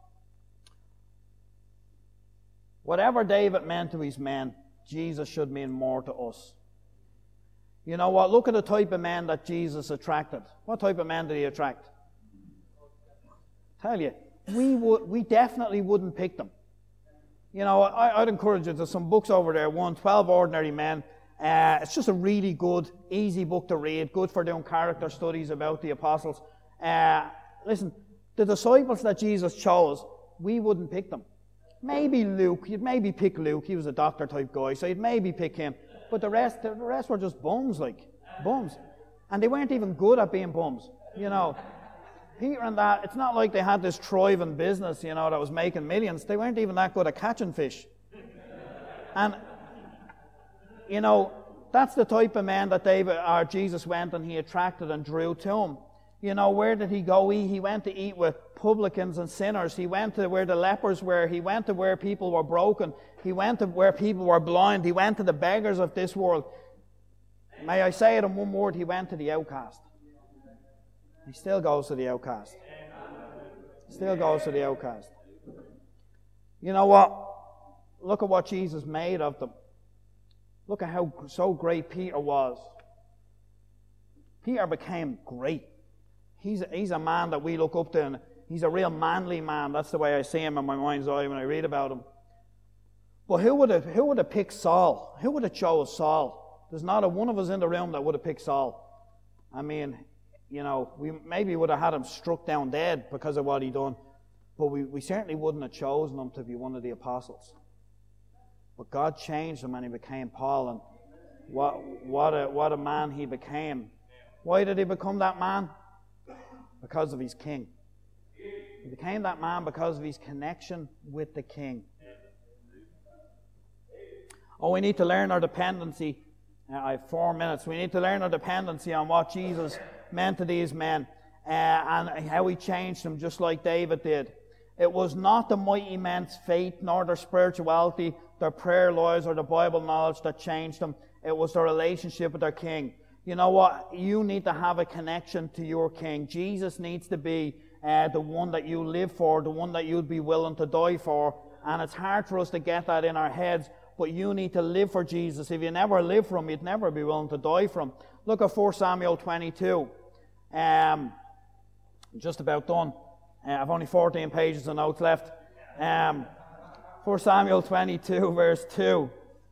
Whatever David meant to his men, Jesus should mean more to us. You know what? Look at the type of men that Jesus attracted. What type of men did he attract? Tell you, we would, we definitely wouldn't pick them. You know, I, I'd encourage you. There's some books over there. One, twelve Ordinary Men. Uh, it's just a really good, easy book to read. Good for doing character studies about the apostles. Uh, listen, the disciples that Jesus chose, we wouldn't pick them. Maybe Luke. You'd maybe pick Luke. He was a doctor type guy, so you'd maybe pick him. But the rest, the rest were just bums, like bums, and they weren't even good at being bums. You know. Peter and that, it's not like they had this thriving business, you know, that was making millions. They weren't even that good at catching fish. And, you know, that's the type of man that David or Jesus went and he attracted and drew to him. You know, where did he go eat? He went to eat with publicans and sinners. He went to where the lepers were. He went to where people were broken. He went to where people were blind. He went to the beggars of this world. May I say it in one word? He went to the outcast. He still goes to the outcast. Still goes to the outcast. You know what? Look at what Jesus made of them. Look at how so great Peter was. Peter became great. He's a, he's a man that we look up to, and he's a real manly man. That's the way I see him in my mind's eye when I read about him. But who would have who would have picked Saul? Who would have chose Saul? There's not a one of us in the room that would have picked Saul. I mean, you know, we maybe would have had him struck down dead because of what he done, but we, we certainly wouldn't have chosen him to be one of the apostles. But God changed him and he became Paul, and what what a what a man he became. Why did he become that man? Because of his king. He became that man because of his connection with the king. Oh, we need to learn our dependency. Uh, I have four minutes. We need to learn our dependency on what Jesus meant to these men uh, and how he changed them just like David did. It was not the mighty men's faith, nor their spirituality, their prayer lives, or the Bible knowledge that changed them. It was their relationship with their King. You know what? You need to have a connection to your King. Jesus needs to be uh, the one that you live for, the one that you'd be willing to die for. And it's hard for us to get that in our heads, but you need to live for Jesus. If you never live for him, you'd never be willing to die for him. Look at First Samuel twenty-two. Um, just about done. Uh, I've only fourteen pages of notes left. Um, First Samuel twenty-two, verse two.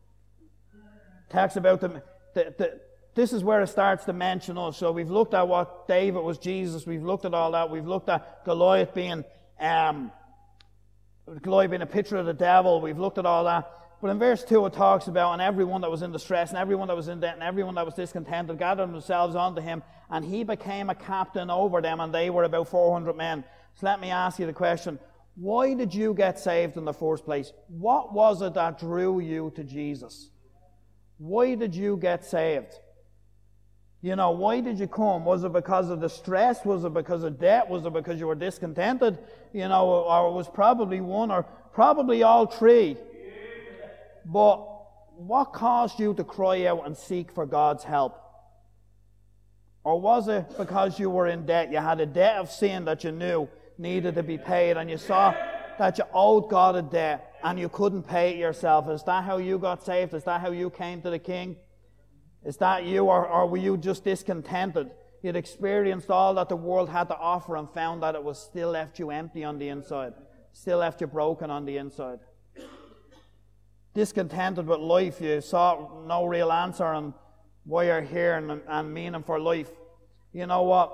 Talks about the, the, the this is where it starts to mention us. So we've looked at what David was Jesus. We've looked at all that. We've looked at Goliath being um, Goliath being a picture of the devil. We've looked at all that. But in verse two it talks about, and everyone that was in distress, and everyone that was in debt, and everyone that was discontented gathered themselves unto him, and he became a captain over them, and they were about four hundred men. So let me ask you the question, why did you get saved in the first place? What was it that drew you to Jesus? Why did you get saved? You know, why did you come? Was it because of the stress? Was it because of debt? Was it because you were discontented? You know, or it was probably one, or probably all three. But what caused you to cry out and seek for God's help? Or was it because you were in debt? You had a debt of sin that you knew needed to be paid, and you saw that you owed God a debt and you couldn't pay it yourself. Is that how you got saved? Is that how you came to the King? Is that you, or, or were you just discontented? You'd experienced all that the world had to offer and found that it was still left you empty on the inside, still left you broken on the inside. Discontented with life, you saw no real answer on why you're here and, and meaning for life. You know what?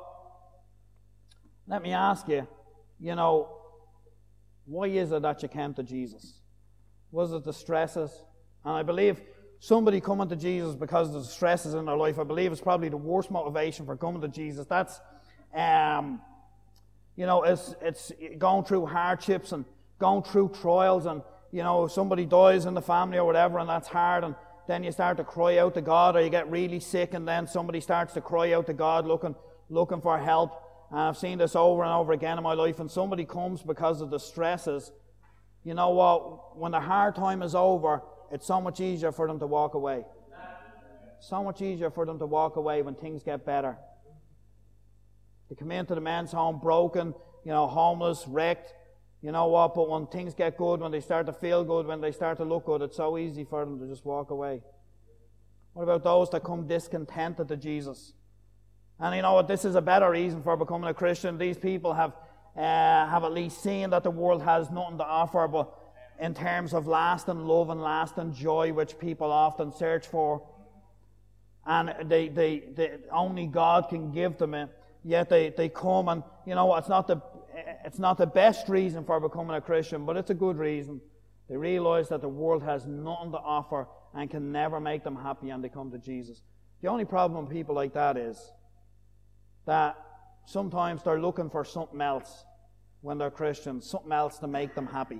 Let me ask you, you know, why is it that you came to Jesus? Was it the stresses? And I believe somebody coming to Jesus because of the stresses in their life, I believe it's probably the worst motivation for coming to Jesus. That's, um, you know, it's, it's going through hardships and going through trials, and, you know, somebody dies in the family or whatever, and that's hard, and then you start to cry out to God, or you get really sick, and then somebody starts to cry out to God looking, looking for help. And I've seen this over and over again in my life, and somebody comes because of the stresses. You know what? When the hard time is over, it's so much easier for them to walk away. So much easier for them to walk away when things get better. They come into the men's home broken, you know, homeless, wrecked. You know what? But when things get good, when they start to feel good, when they start to look good, it's so easy for them to just walk away. What about those that come discontented to Jesus? And you know what? This is a better reason for becoming a Christian. These people have uh, have at least seen that the world has nothing to offer, but in terms of lasting love and lasting joy, which people often search for, and they, they, they only God can give them it. Yet they, they come, and you know what? It's not the it's not the best reason for becoming a Christian, but it's a good reason. They realize that the world has nothing to offer and can never make them happy, and they come to Jesus. The only problem with people like that is that sometimes they're looking for something else when they're Christians, something else to make them happy.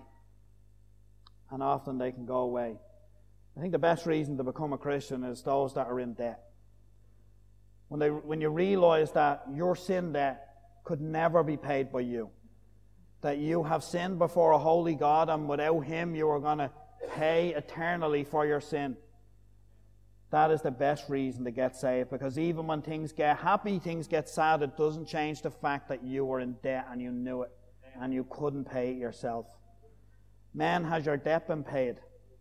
And often they can go away. I think the best reason to become a Christian is those that are in debt. When they, when you realize that your sin debt could never be paid by you, that you have sinned before a holy God, and without him you are going to pay eternally for your sin. That is the best reason to get saved, because even when things get happy, things get sad, it doesn't change the fact that you were in debt and you knew it and you couldn't pay it yourself. Men, has your debt been paid?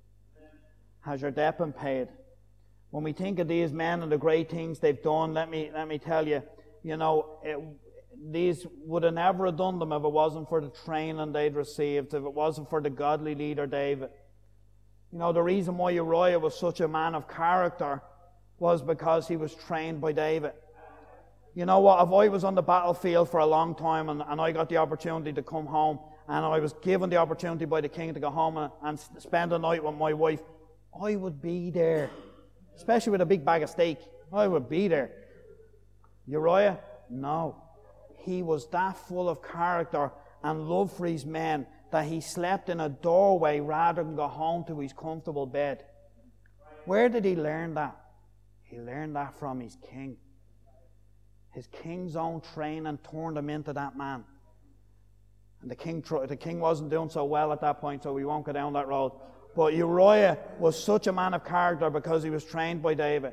Has your debt been paid? When we think of these men and the great things they've done, let me let me tell you, you know, it, these would have never have done them if it wasn't for the training they'd received, if it wasn't for the godly leader David. You know, the reason why Uriah was such a man of character was because he was trained by David. You know what, if I was on the battlefield for a long time and, and I got the opportunity to come home, and I was given the opportunity by the king to go home and, and spend the night with my wife, I would be there. Especially with a big bag of steak. I would be there. Uriah? No. He was that full of character and love for his men that he slept in a doorway rather than go home to his comfortable bed. Where did he learn that? He learned that from his king. His king's own training turned him into that man. And the king, the king wasn't doing so well at that point, so we won't go down that road. But Uriah was such a man of character because he was trained by David.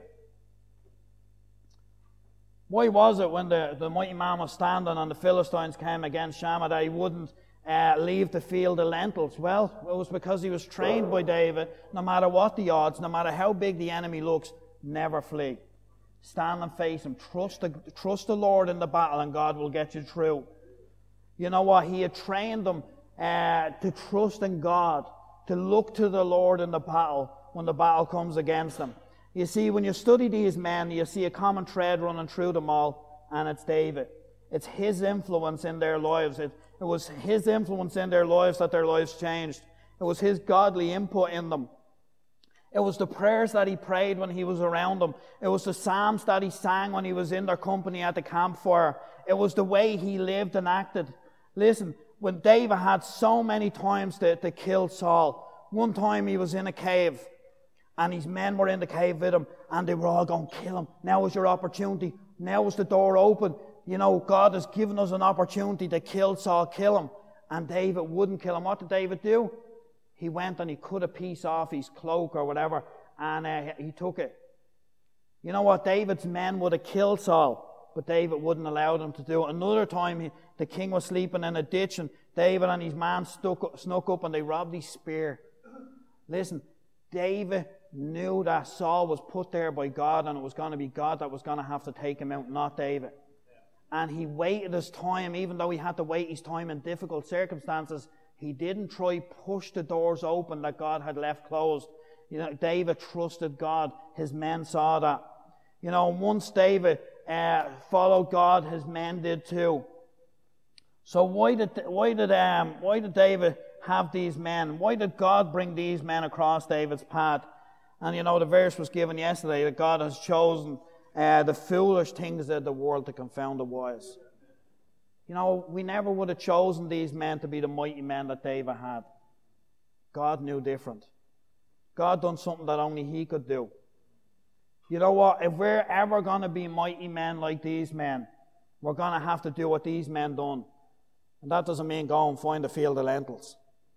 Why was it when the, the mighty man was standing and the Philistines came against Shammah that he wouldn't uh, leave the field of lentils? Well, it was because he was trained by David. No matter what the odds, no matter how big the enemy looks, never flee. Stand and face him. Trust the, trust the Lord in the battle and God will get you through. You know what? He had trained them uh, to trust in God, to look to the Lord in the battle when the battle comes against them. You see, when you study these men, you see a common thread running through them all, and it's David. It's his influence in their lives. It, it was his influence in their lives that their lives changed. It was his godly input in them. It was the prayers that he prayed when he was around them. It was the psalms that he sang when he was in their company at the campfire. It was the way he lived and acted. Listen, when David had so many times to, to kill Saul, one time he was in a cave, and his men were in the cave with him, and they were all going, kill him. Now is your opportunity. Now is the door open. You know, God has given us an opportunity to kill Saul, kill him. And David wouldn't kill him. What did David do? He went and he cut a piece off his cloak or whatever, and uh, he took it. You know what? David's men would have killed Saul, but David wouldn't allow them to do it. Another time, he, the king was sleeping in a ditch, and David and his man stuck, snuck up and they robbed his spear. Listen, David knew that Saul was put there by God, and it was going to be God that was going to have to take him out, not David. And he waited his time, even though he had to wait his time in difficult circumstances. He didn't try push the doors open that God had left closed. You know, David trusted God. His men saw that. You know, once David uh, followed God, his men did too. So why did why did um why did David have these men? Why did God bring these men across David's path? And you know, the verse was given yesterday that God has chosen uh, the foolish things of the world to confound the wise. You know, we never would have chosen these men to be the mighty men that David had. God knew different. God done something that only he could do. You know what? If we're ever going to be mighty men like these men, we're going to have to do what these men done. And that doesn't mean go and find a field of lentils.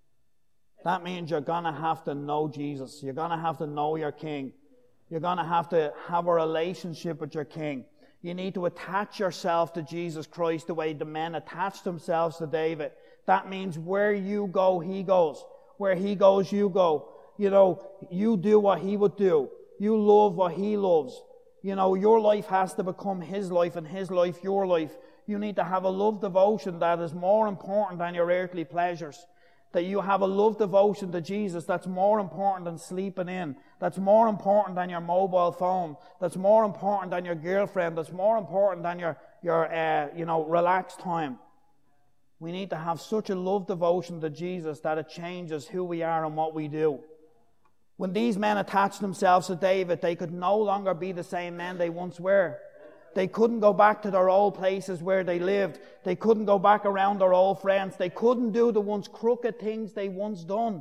That means you're going to have to know Jesus. You're going to have to know your King. You're going to have to have a relationship with your King. You need to attach yourself to Jesus Christ the way the men attached themselves to David. That means where you go, he goes. Where he goes, you go. You know, you do what he would do. You love what he loves. You know, your life has to become his life and his life your life. You need to have a love devotion that is more important than your earthly pleasures. That you have a love devotion to Jesus that's more important than sleeping in. That's more important than your mobile phone. That's more important than your girlfriend. That's more important than your, your uh, you know, relaxed time. We need to have such a love devotion to Jesus that it changes who we are and what we do. When these men attached themselves to David, they could no longer be the same men they once were. They couldn't go back to their old places where they lived. They couldn't go back around their old friends. They couldn't do the once crooked things they once done.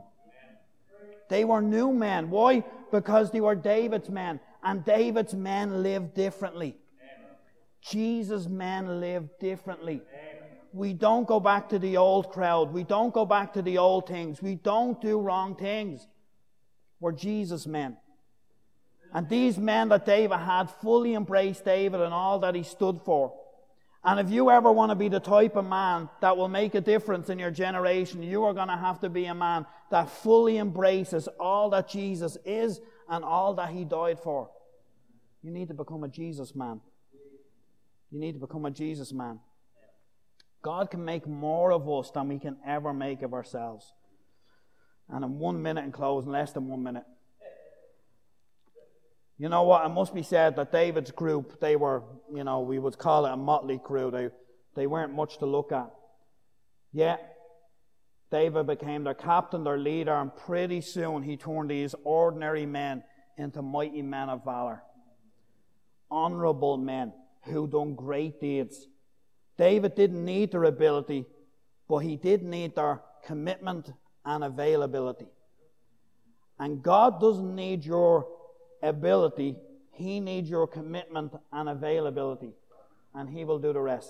They were new men. Why? Because they were David's men. And David's men lived differently. Jesus' men lived differently. We don't go back to the old crowd. We don't go back to the old things. We don't do wrong things. We're Jesus' men. And these men that David had fully embraced David and all that he stood for. And if you ever want to be the type of man that will make a difference in your generation, you are going to have to be a man that fully embraces all that Jesus is and all that he died for. You need to become a Jesus man. You need to become a Jesus man. God can make more of us than we can ever make of ourselves. And in one minute, in closing, less than one minute. You know what? It must be said that David's group, they were, you know, we would call it a motley crew. They, they weren't much to look at. Yet, David became their captain, their leader, and pretty soon he turned these ordinary men into mighty men of valor. Honorable men who done great deeds. David didn't need their ability, but he did need their commitment and availability. And God doesn't need your ability. He needs your commitment and availability, and He will do the rest.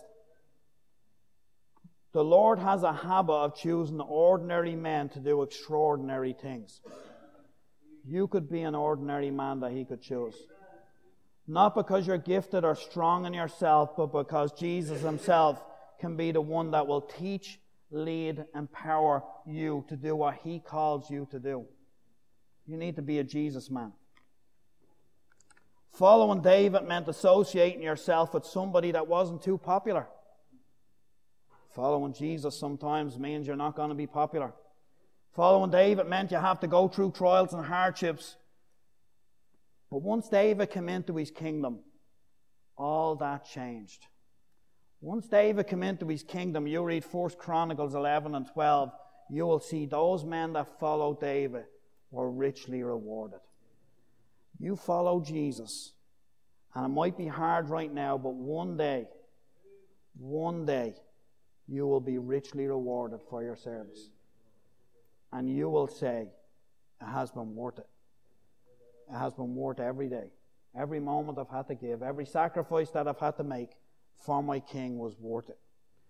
The Lord has a habit of choosing ordinary men to do extraordinary things. You could be an ordinary man that He could choose. Not because you're gifted or strong in yourself, but because Jesus Himself can be the one that will teach, lead, empower you to do what He calls you to do. You need to be a Jesus man. Following David meant associating yourself with somebody that wasn't too popular. Following Jesus sometimes means you're not going to be popular. Following David meant you have to go through trials and hardships. But once David came into his kingdom, all that changed. Once David came into his kingdom, you read First Chronicles eleven and twelve, you will see those men that followed David were richly rewarded. You follow Jesus, and it might be hard right now, but one day, one day, you will be richly rewarded for your service. And you will say, it has been worth it. It has been worth every day. Every moment I've had to give, every sacrifice that I've had to make for my King was worth it.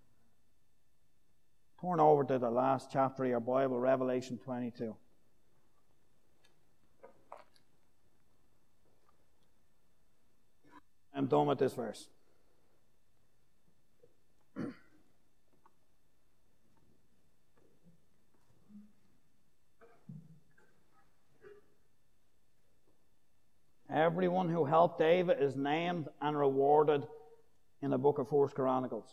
Turn over to the last chapter of your Bible, Revelation twenty-two. I'm done with this verse. Everyone who helped David is named and rewarded in the book of First Chronicles.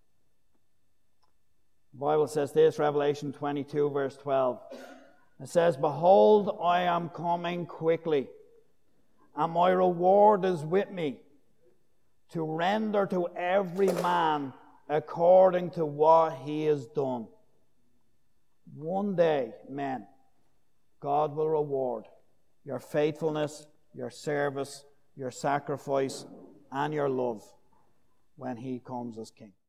The Bible says this, Revelation twenty-two, verse twelve. It says, "Behold, I am coming quickly, and my reward is with me, to render to every man according to what he has done." One day, men, God will reward your faithfulness, your service, your sacrifice, and your love when He comes as King.